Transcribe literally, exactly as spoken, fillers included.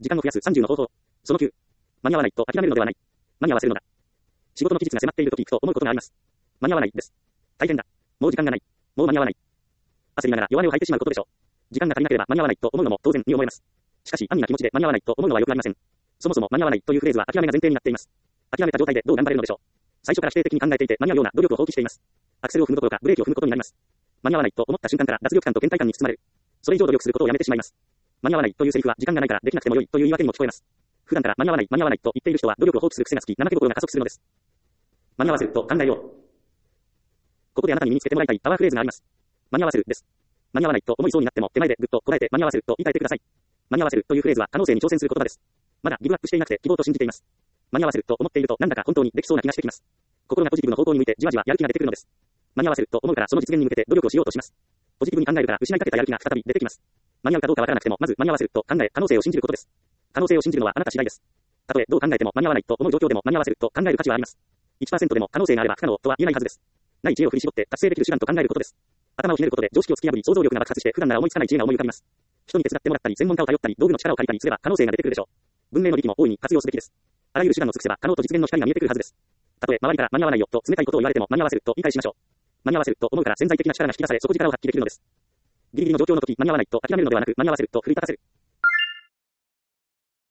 時間を増やすさんじゅうの方法。そのきゅう。間に合わないと諦めるのではない。間に合わせるのだ。仕事の期日が迫っているときと思うことがあります。間に合わないです。大変だ。もう時間がない。もう間に合わない。焦りながら弱音を吐いてしまうことでしょう。時間が足りなければ間に合わないと思うのも当然に思えます。しかし安易な気持ちで間に合わないと思うのは良くありません。そもそも間に合わないというフレーズは諦めが前提になっています。諦めた状態でどう頑張れるのでしょう。最初から否定的に考えていて間に合うような努力を放棄しています。アクセルを踏むどころかブレーキを踏むことになります。間に合わないと思った瞬間から脱力感と倦怠感に包まれる。それ以上努力することをやめてしまいます。間に合わないというセリフは時間がないからできなくても良いという言い訳にも聞こえます。普段から間に合わない間に合わないと言っている人は努力を放棄する癖がつき怠け心が加速するのです。間に合わせると考えよう。ここであなたに身につけてもらいたいパワーフレーズがあります。間に合わせるです。間に合わないと思いそうになっても手前でぐっとこらえて間に合わせると言い換えてください。間に合わせるというフレーズは可能性に挑戦する言葉です。まだギブアップしていなくて希望と信じています。間に合わせると思っているとなんだか本当にできそうな気がしてきます。心がポジティブの方向に向いてじわじわやる気が出てくるのです。間に合わせると思うからその実現に向けて努力をしようとします。ポジティブに考えるから失いかけたやる気が再び出てきます。間に合うかどうかわからなくてもまず間に合わせると考え可能性を信じることです。可能性を信じるのはあなた次第です。たとえどう考えても間に合わないと思う状況でも間に合わせると考える価値はあります。いちパーセント でも可能性があれば不可能とは言えないはずです。ない知恵を振り絞って達成できる手段と考えることです。頭をひねることで常識を突き破り想像力が爆発して普段なら思いつかない知恵が思い浮かびます。人に手伝ってもらったり専門家を頼ったり道具の力を借りたりすれば可能性が出てくるでしょう。文明の利器も大いに活用すべきです。あらゆる手段を尽くせば可能と実現の光が見えてくるはずです。たとえ周りから間に合わないよと冷たいことを言われても間に合わせると言い返しましょう。間に合わせると思うから潜在的な力が引き出され底力を発揮できるのです。ギリギリの状況の時間に合わないと諦めるのではなく間に合わせると奮い立たせる。